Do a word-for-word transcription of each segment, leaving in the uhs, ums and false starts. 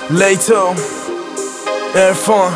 لیتو ارفان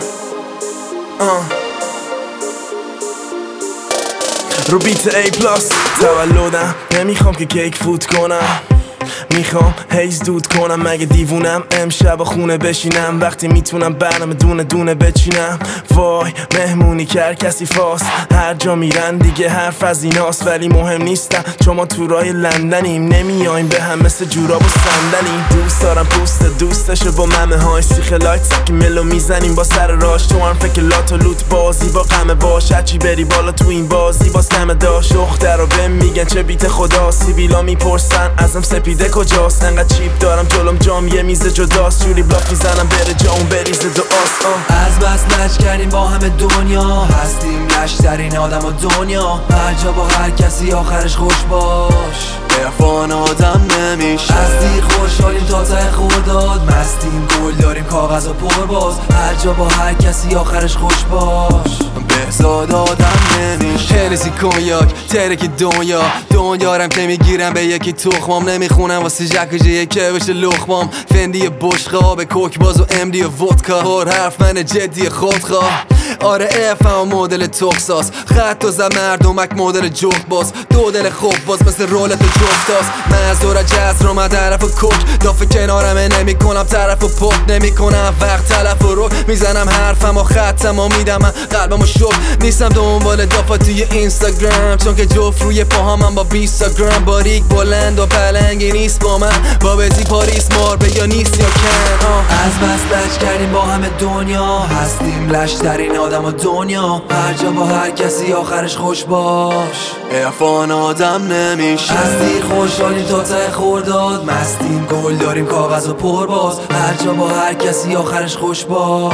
رو بیت ای پلاس تولدم نمیخوام که کیک فوت کنم، میخوام هیز دود کنم. مگه دیوونم امشب خونه بشینم وقتی میتونم برنامه دونه دونه بچینم؟ وای مهمونی کرد کسی فاس، هر جا میرن دیگه حرف از ایناست. ولی مهم نیستم چون ما تو رای لندنیم، نمیایم به هم مثل جوراب و صندلیم. دوست دارم پوست دوستشو با ممه های سیخ لایت سکی ملو میزنیم با سر راش. تو هم فکر لات و لوت بازی با غمه باش، هرچی بری بالا تو این بازی باز کمه داشت. دخترا بهم میگن چه بیت خدا، سیبیلا میپرسن ازم سپیده کجاست. انقدر چیپ دارم جلوم جام یه میز جداست، جوری بلاک میزنم بره جام بریزه دو آس. از بس لش کردیم با همه دنیا، هستیم لشترین آدم و دنیا. هر جا با هر کسی آخرش خوش باش، عرفان آدم نمیشه. از دیر خوشحالیم تا ته خورداد، مستیم گل داریم کاغذ و پر باز. هر جا با هر کسی آخرش خوش باش، بهزاد آدم نمیشه. هنسی کنیاک ترک دنیا دنیارم که میگیرم به یکی تخمام. نمیخونم واسه جکجه که بشه لخمام. فندی بشقه آب کوک باز و امدی و ودکا. هر حرف من جدی خودخواه. آره افهم مدل تخصاص، خط و زد مردمک مدل جفت باز. دو دل خوب باز مثل رولت جفتاست. من از دور جز رو من طرف و کک دافه کنارمه نمی کنم طرف و پک. نمی کنم وقت تلف و رو میزنم حرفم و خطم و میدم من قلبم و شک. نیستم دنبال دافا توی اینستاگرام، چون که جفت روی پاهامم با بیست گرم. باریک بلند و پلنگی نیست با من، با بزی پاریس مار به یا نیست یا کن. از بس لش کردیم با همه دنیا، هستیم لشترین آدم و دنیا. هر جا با هر کسی آخرش خوش باش، عرفان آدم نمیشه. از دیر خوشحالیم تا ته خورداد، مستیم گل داریم کاغذ و پر باز. هر جا با هر کسی آخرش خوش باش،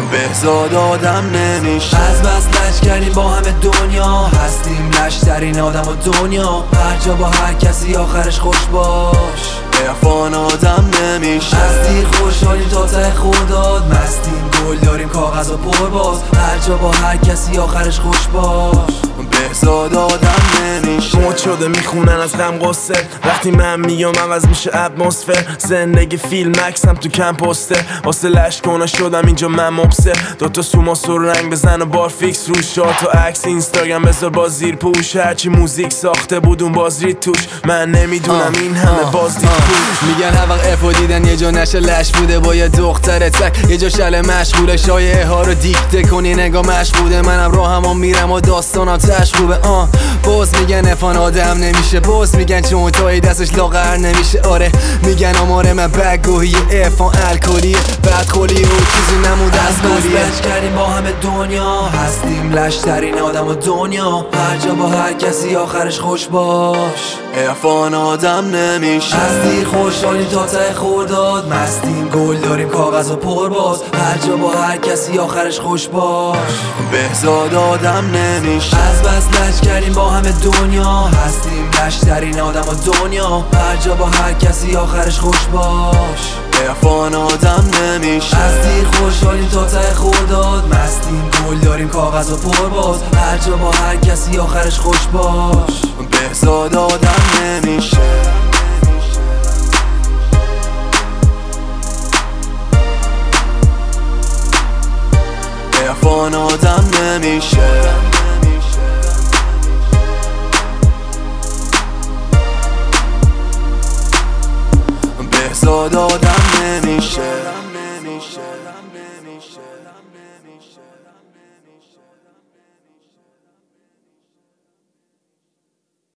بهزاد آدم نمیشه. از بس لش کردیم با همه دنیا، هستیم لشترین آدم و دنیا. هر جا با هر کسی آخرش خوش باش، عرفان آدم نمیشه. از دیر خوشحالیم تا ته خورداد، مستیم گل داریم کاغذ و پر باز. هر جا با هر کسی آخرش خوش باش، بهزاد آدم نمیشه. موت شده میخونن از غم قصه، وقتی من میام عوض میشه اتمسفر. زندگی فیلم عکسم تو کم پسته، واسه لش کنه شدم اینجا من مبسه. دوتا سوماس رو رنگ بزن و بار فیکس روش. شات و عکس اینستاگرام بذار با زیر پوش. هرچی موزیک ساخته بود اون باز رید توش. من نمیدونم این همه باز دید پوش. میگن هر وقت افو دیدن یه جا نشه لش بوده با یه دختر تک. یه جا شل مشغوله شایعه ها رو دیکته کنی نگاه مشغوله. منم راهمو میرم و داستانم تشغوبه. آه باز میگن افان آدم نمیشه، باز میگن چون تایی دستش لاغر نمیشه. آره میگن آمار من بگوهی افان الکلیه، بدخولی و چیزی نمود از گلیه. لش کردیم با همه دنیا، هستیم لشترین آدم و دنیا. هر جا با هر کسی آخرش خوش باش، عرفان آدم نمیشه. از دیر خوشحالیم تا ته خورداد، مستیم گل داریم کاغذ و پر باز. هر جا با هر کسی آخرش خوش باش، بهزاد آدم نمیشه. از بس لش کردیم با همه دنیا، هستیم لشترین آدم و دنیا. هر جا با هر کسی آخرش خوش باش، عرفان آدم نمیشه. از دیر خوشحالیم تا ته خورداد، مستیم گل داریم کاغذ و پر باز. هر جا با هر کسی آخرش خوش باش، بهزاد آدم نمیشه. عرفان آدم نمیشه. بهزاد آدم